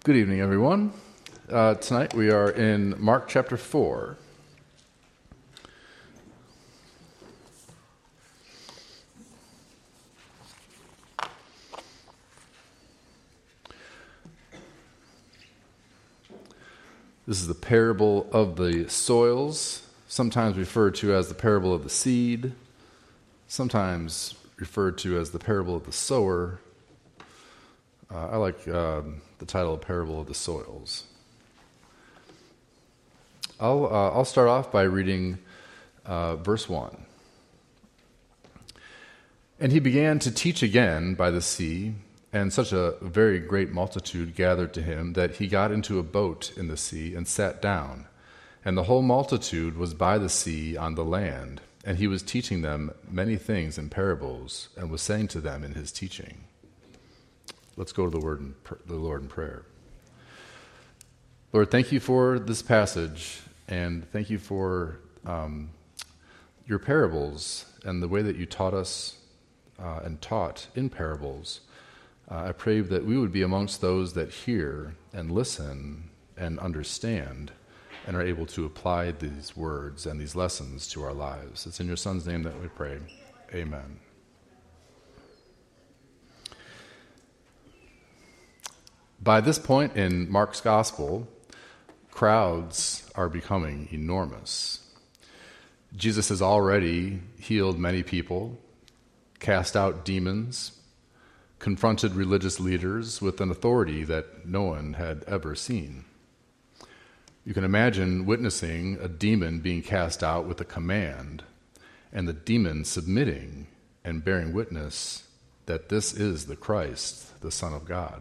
Good evening, everyone. Tonight we are in Mark chapter 4. This is the parable of the soils, sometimes referred to as the parable of the seed, sometimes referred to as the parable of the sower. I like the title of Parable of the Soils. I'll start off by reading verse 1. And he began to teach again by the sea, and such a very great multitude gathered to him that he got into a boat in the sea and sat down. And the whole multitude was by the sea on the land, and he was teaching them many things in parables, and was saying to them in his teaching. Let's go to the Lord in prayer. Lord, thank you for this passage, and thank you for your parables and the way that you taught us and taught in parables. I pray that we would be amongst those that hear and listen and understand and are able to apply these words and these lessons to our lives. It's in your Son's name that we pray. Amen. By this point in Mark's gospel, crowds are becoming enormous. Jesus has already healed many people, cast out demons, confronted religious leaders with an authority that no one had ever seen. You can imagine witnessing a demon being cast out with a command, and the demon submitting and bearing witness that this is the Christ, the Son of God.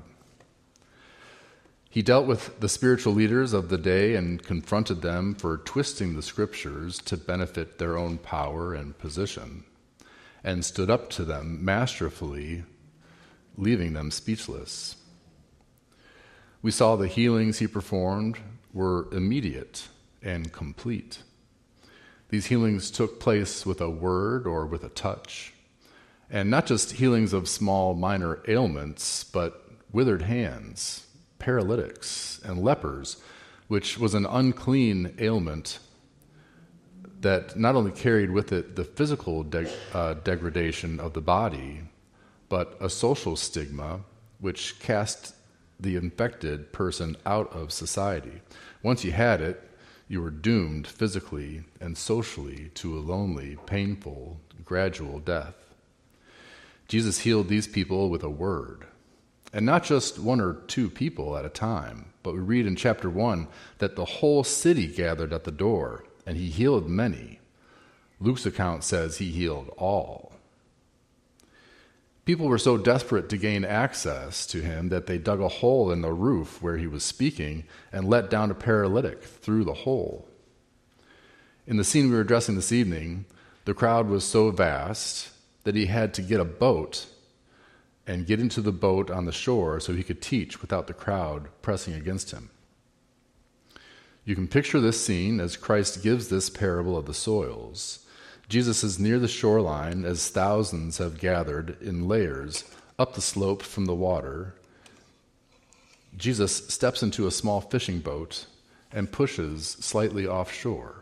He dealt with the spiritual leaders of the day and confronted them for twisting the scriptures to benefit their own power and position, and stood up to them masterfully, leaving them speechless. We saw the healings he performed were immediate and complete. These healings took place with a word or with a touch, and not just healings of small minor ailments, but withered hands, paralytics, and lepers, which was an unclean ailment that not only carried with it the physical degradation of the body, but a social stigma which cast the infected person out of society. Once you had it, you were doomed physically and socially to a lonely, painful, gradual death. Jesus healed these people with a word. And not just one or two people at a time, but we read in chapter 1 that the whole city gathered at the door, and he healed many. Luke's account says he healed all. People were so desperate to gain access to him that they dug a hole in the roof where he was speaking and let down a paralytic through the hole. In the scene we were addressing this evening, the crowd was so vast that he had to get a boat and get into the boat on the shore so he could teach without the crowd pressing against him. You can picture this scene as Christ gives this parable of the soils. Jesus is near the shoreline as thousands have gathered in layers up the slope from the water. Jesus steps into a small fishing boat and pushes slightly offshore.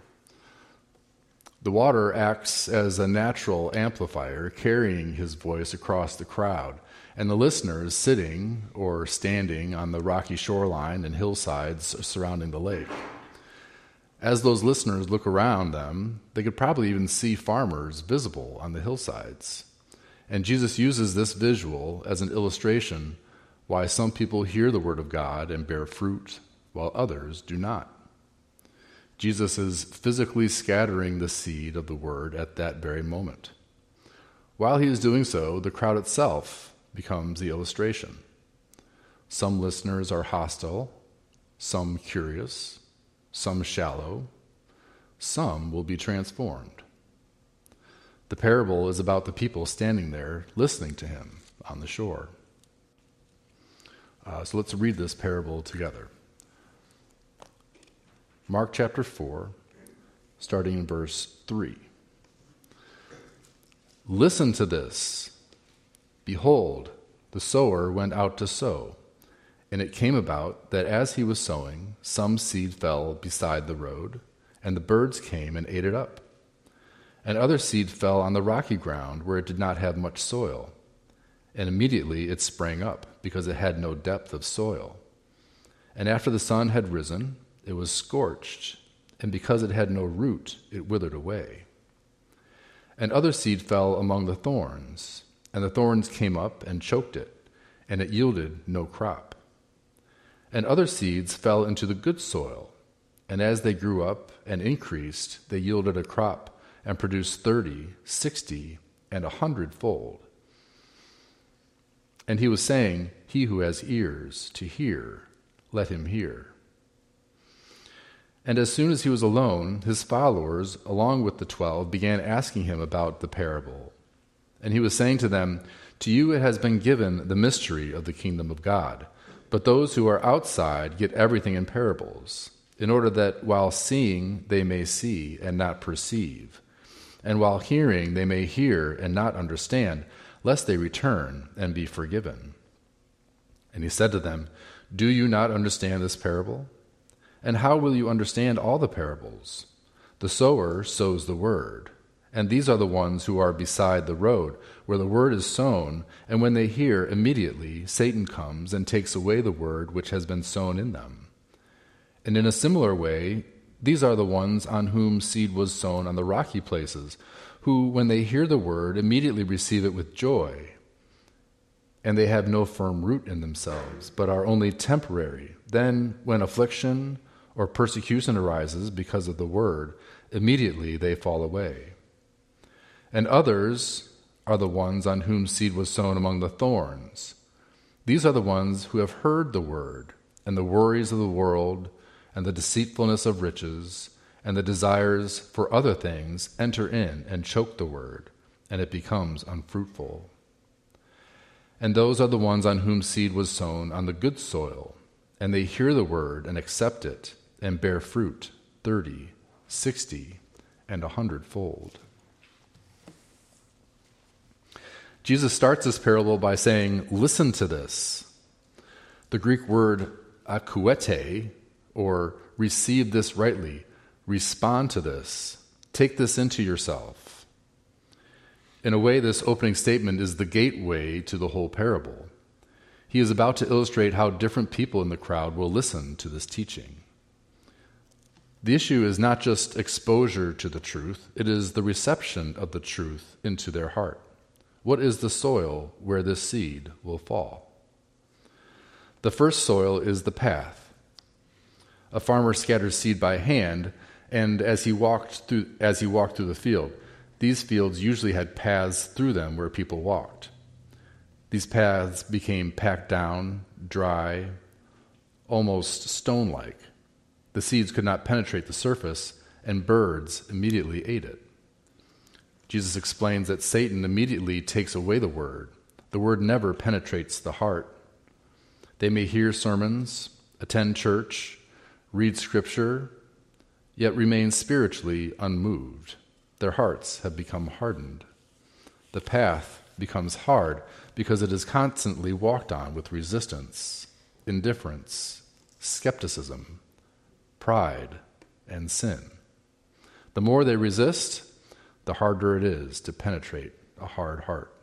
The water acts as a natural amplifier, carrying his voice across the crowd, and the listeners sitting or standing on the rocky shoreline and hillsides surrounding the lake. As those listeners look around them, they could probably even see farmers visible on the hillsides. And Jesus uses this visual as an illustration why some people hear the word of God and bear fruit, while others do not. Jesus is physically scattering the seed of the word at that very moment. While he is doing so, the crowd itself becomes the illustration. Some listeners are hostile, some curious, some shallow, some will be transformed. The parable is about the people standing there listening to him on the shore. So let's read this parable together. Mark chapter 4, starting in verse 3. Listen to this. Behold, the sower went out to sow. And it came about that as he was sowing, some seed fell beside the road, and the birds came and ate it up. And other seed fell on the rocky ground where it did not have much soil. And immediately it sprang up, because it had no depth of soil. And after the sun had risen, it was scorched, and because it had no root, it withered away. And other seed fell among the thorns, and the thorns came up and choked it, and it yielded no crop. And other seeds fell into the good soil, and as they grew up and increased, they yielded a crop and produced 30, 60, and 100-fold. And he was saying, "He who has ears to hear, let him hear." And as soon as he was alone, his followers, along with the 12, began asking him about the parable. And he was saying to them, "To you it has been given the mystery of the kingdom of God. But those who are outside get everything in parables, in order that while seeing they may see and not perceive, and while hearing they may hear and not understand, lest they return and be forgiven." And he said to them, "Do you not understand this parable? And how will you understand all the parables? The sower sows the word, and these are the ones who are beside the road, where the word is sown, and when they hear, immediately Satan comes and takes away the word which has been sown in them. And in a similar way, these are the ones on whom seed was sown on the rocky places, who, when they hear the word, immediately receive it with joy. And they have no firm root in themselves, but are only temporary. Then, when affliction or persecution arises because of the word, immediately they fall away. And others are the ones on whom seed was sown among the thorns. These are the ones who have heard the word, and the worries of the world, and the deceitfulness of riches, and the desires for other things enter in and choke the word, and it becomes unfruitful. And those are the ones on whom seed was sown on the good soil, and they hear the word and accept it, and bear fruit 30, 60, and 100-fold. Jesus starts this parable by saying, "Listen to this." The Greek word akuete, or receive this rightly, respond to this, take this into yourself. In a way, this opening statement is the gateway to the whole parable. He is about to illustrate how different people in the crowd will listen to this teaching. The issue is not just exposure to the truth, it is the reception of the truth into their heart. What is the soil where this seed will fall? The first soil is the path. A farmer scatters seed by hand, and as he walked through the field, these fields usually had paths through them where people walked. These paths became packed down, dry, almost stone-like. The seeds could not penetrate the surface, and birds immediately ate it. Jesus explains that Satan immediately takes away the word. The word never penetrates the heart. They may hear sermons, attend church, read scripture, yet remain spiritually unmoved. Their hearts have become hardened. The path becomes hard because it is constantly walked on with resistance, indifference, skepticism, pride, and sin. The more they resist, the harder it is to penetrate a hard heart.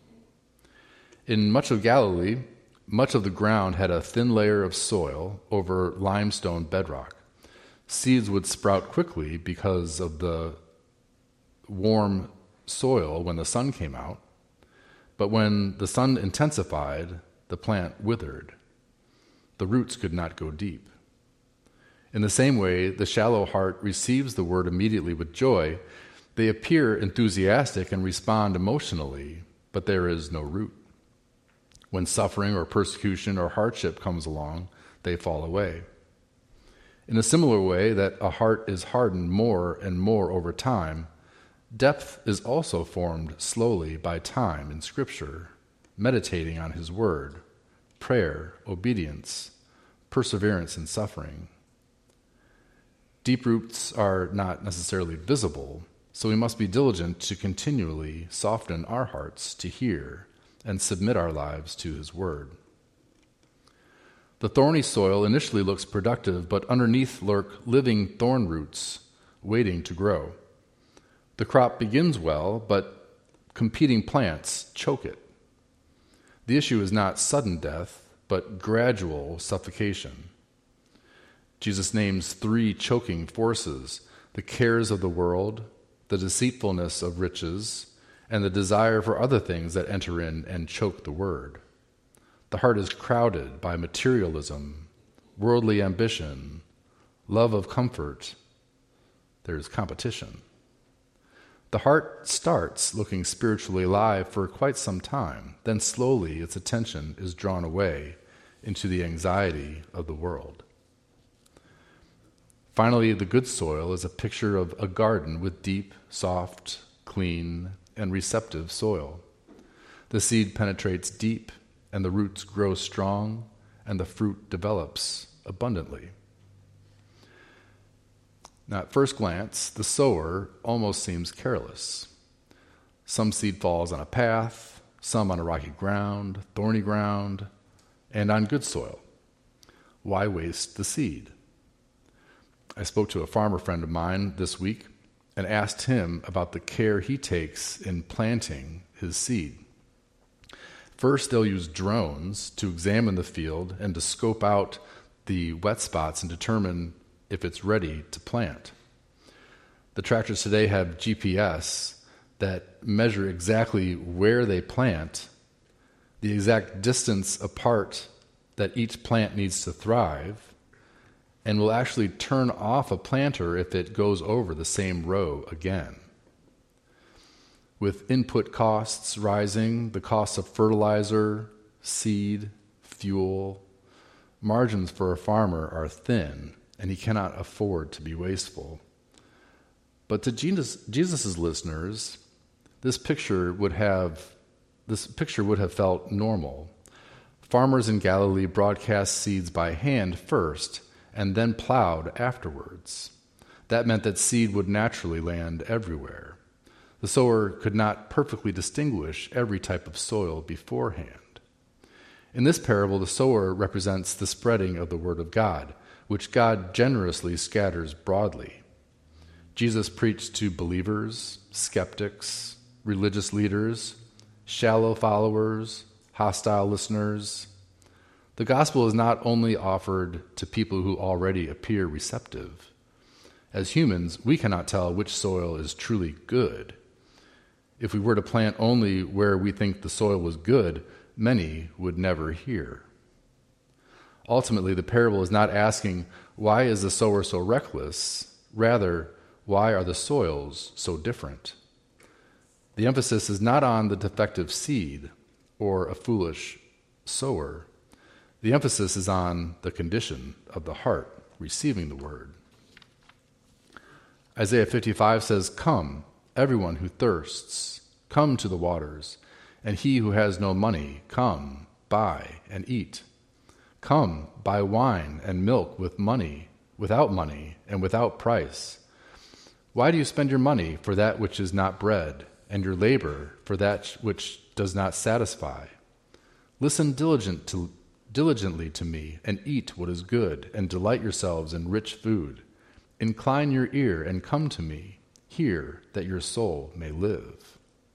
In much of Galilee, much of the ground had a thin layer of soil over limestone bedrock. Seeds would sprout quickly because of the warm soil when the sun came out, but when the sun intensified, the plant withered. The roots could not go deep. In the same way, the shallow heart receives the word immediately with joy. They appear enthusiastic and respond emotionally, but there is no root. When suffering or persecution or hardship comes along, they fall away. In a similar way that a heart is hardened more and more over time, depth is also formed slowly by time in Scripture, meditating on His Word, prayer, obedience, perseverance in suffering. Deep roots are not necessarily visible, so we must be diligent to continually soften our hearts to hear and submit our lives to His Word. The thorny soil initially looks productive, but underneath lurk living thorn roots waiting to grow. The crop begins well, but competing plants choke it. The issue is not sudden death, but gradual suffocation. Jesus names 3 choking forces: the cares of the world, the deceitfulness of riches, and the desire for other things that enter in and choke the word. The heart is crowded by materialism, worldly ambition, love of comfort. There's competition. The heart starts looking spiritually alive for quite some time. Then slowly its attention is drawn away into the anxiety of the world. Finally, the good soil is a picture of a garden with deep, soft, clean, and receptive soil. The seed penetrates deep, and the roots grow strong, and the fruit develops abundantly. Now, at first glance, the sower almost seems careless. Some seed falls on a path, some on a rocky ground, thorny ground, and on good soil. Why waste the seed? I spoke to a farmer friend of mine this week and asked him about the care he takes in planting his seed. First, they'll use drones to examine the field and to scope out the wet spots and determine if it's ready to plant. The tractors today have GPS that measure exactly where they plant, the exact distance apart that each plant needs to thrive, and will actually turn off a planter if it goes over the same row again. With input costs rising, the cost of fertilizer, seed, fuel, margins for a farmer are thin, and he cannot afford to be wasteful. But to Jesus' listeners, this picture would have felt normal. Farmers in Galilee broadcast seeds by hand first and then plowed afterwards. That meant that seed would naturally land everywhere. The sower could not perfectly distinguish every type of soil beforehand. In this parable, the sower represents the spreading of the word of God, which God generously scatters broadly. Jesus preached to believers, skeptics, religious leaders, shallow followers, hostile listeners. The gospel is not only offered to people who already appear receptive. As humans, we cannot tell which soil is truly good. If we were to plant only where we think the soil was good, many would never hear. Ultimately, the parable is not asking, why is the sower so reckless? Rather, why are the soils so different? The emphasis is not on the defective seed or a foolish sower. The emphasis is on the condition of the heart receiving the word. Isaiah 55 says, "Come, everyone who thirsts, come to the waters, and he who has no money, come, buy and eat. Come, buy wine and milk without money, and without price. Why do you spend your money for that which is not bread, and your labor for that which does not satisfy? Listen diligently to me, and eat what is good, and delight yourselves in rich food. Incline your ear and come to me. Hear that your soul may live."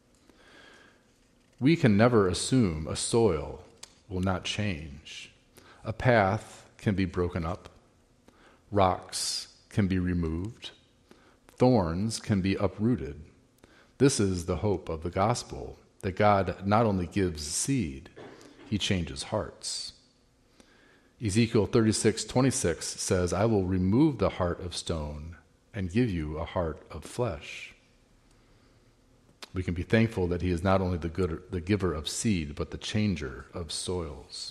We can never assume a soil will not change. A path can be broken up. Rocks can be removed. Thorns can be uprooted. This is the hope of the gospel, that God not only gives seed, he changes hearts. Ezekiel 36:26 says, "I will remove the heart of stone and give you a heart of flesh." We can be thankful that he is not only the giver of seed, but the changer of soils.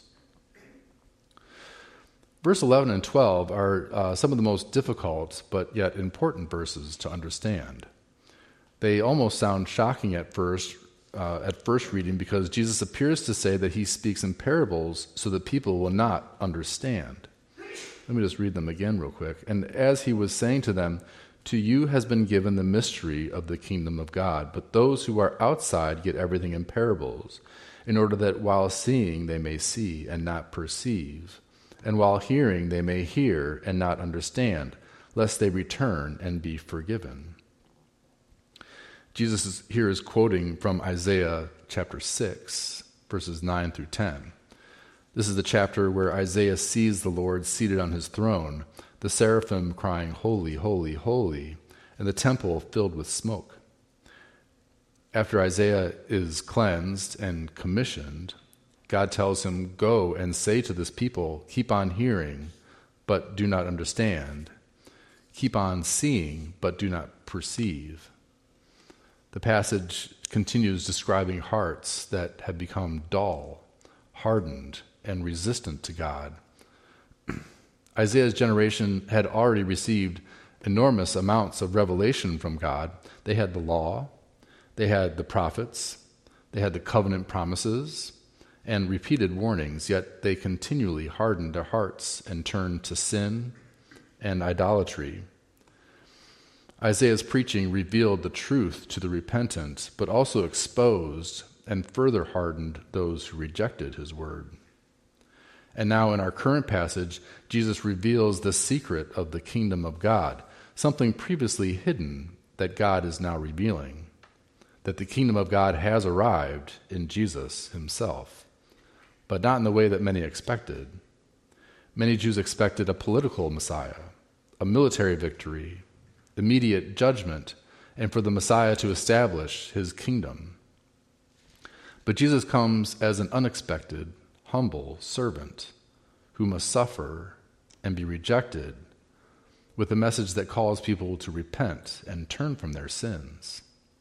Verse 11 and 12 are some of the most difficult but yet important verses to understand. They almost sound shocking at first reading, because Jesus appears to say that he speaks in parables so that people will not understand. Let me just read them again real quick. "And as he was saying to them, 'To you has been given the mystery of the kingdom of God, but those who are outside get everything in parables, in order that while seeing they may see and not perceive, and while hearing they may hear and not understand, lest they return and be forgiven. Jesus here is quoting from Isaiah chapter 6, verses 9 through 10. This is the chapter where Isaiah sees the Lord seated on his throne, the seraphim crying, "Holy, holy, holy," and the temple filled with smoke. After Isaiah is cleansed and commissioned, God tells him, "Go and say to this people, keep on hearing, but do not understand. Keep on seeing, but do not perceive." The passage continues describing hearts that have become dull, hardened, and resistant to God. Isaiah's generation had already received enormous amounts of revelation from God. They had the law, they had the prophets, they had the covenant promises, and repeated warnings, yet they continually hardened their hearts and turned to sin and idolatry. Isaiah's preaching revealed the truth to the repentant, but also exposed and further hardened those who rejected his word. And now in our current passage, Jesus reveals the secret of the kingdom of God, something previously hidden that God is now revealing, that the kingdom of God has arrived in Jesus himself, but not in the way that many expected. Many Jews expected a political Messiah, a military victory, immediate judgment, and for the Messiah to establish his kingdom. But Jesus comes as an unexpected, humble servant who must suffer and be rejected, with a message that calls people to repent and turn from their sins.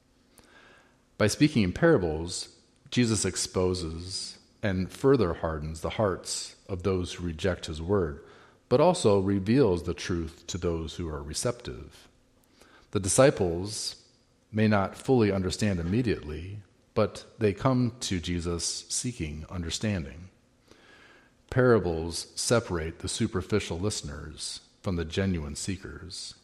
By speaking in parables, Jesus exposes and further hardens the hearts of those who reject his word, but also reveals the truth to those who are receptive. The disciples may not fully understand immediately, but they come to Jesus seeking understanding. Parables separate the superficial listeners from the genuine seekers.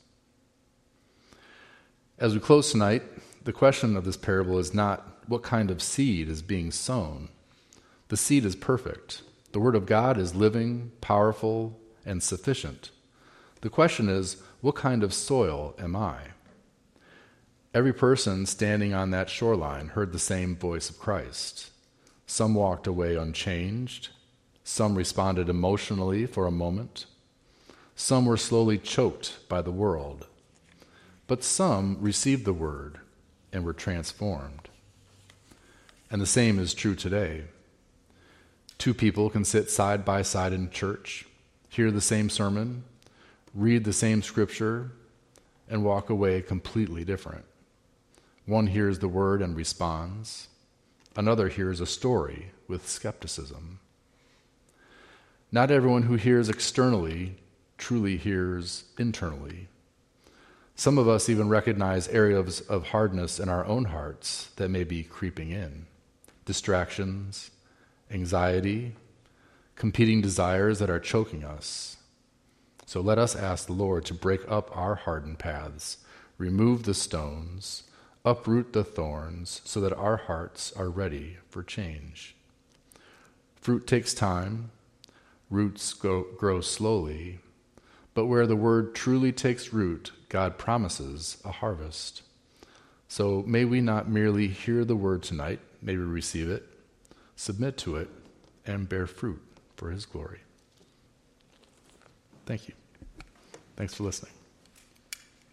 As we close tonight, the question of this parable is not what kind of seed is being sown. The seed is perfect. The word of God is living, powerful, and sufficient. The question is, what kind of soil am I? Every person standing on that shoreline heard the same voice of Christ. Some walked away unchanged. Some responded emotionally for a moment. Some were slowly choked by the world. But some received the word and were transformed. And the same is true today. Two people can sit side by side in church, hear the same sermon, read the same scripture, and walk away completely different. One hears the word and responds. Another hears a story with skepticism. Not everyone who hears externally truly hears internally. Some of us even recognize areas of hardness in our own hearts that may be creeping in. Distractions, anxiety, competing desires that are choking us. So let us ask the Lord to break up our hardened paths, remove the stones, uproot the thorns, so that our hearts are ready for change. Fruit takes time, roots grow slowly, but where the word truly takes root, God promises a harvest. So may we not merely hear the word tonight, may we receive it, submit to it, and bear fruit for his glory. Thank you. Thanks for listening.